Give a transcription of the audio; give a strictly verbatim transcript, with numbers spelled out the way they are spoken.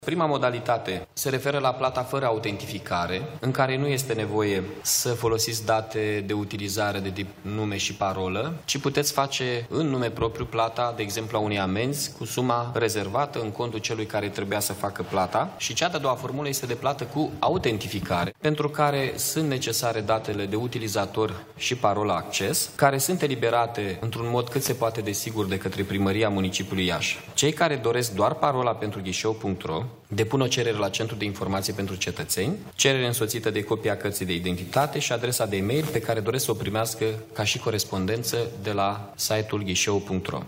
Prima modalitate se referă la plata fără autentificare, în care nu este nevoie să folosiți date de utilizare de tip nume și parolă, ci puteți face în nume propriu plata, de exemplu, a unei amenzi cu suma rezervată în contul celui care trebuia să facă plata. Și cea de-a doua formulă este de plată cu autentificare, pentru care sunt necesare datele de utilizator și parola acces, care sunt eliberate într-un mod cât se poate de sigur de către Primăria Municipiului Iași. Cei care doresc doar parola pentru ghișeu punct ro depun o cerere la Centrul de Informații pentru Cetățeni, cerere însoțită de copia cărții de identitate și adresa de e-mail pe care doresc să o primească ca și corespondență de la site-ul ghișeu punct ro.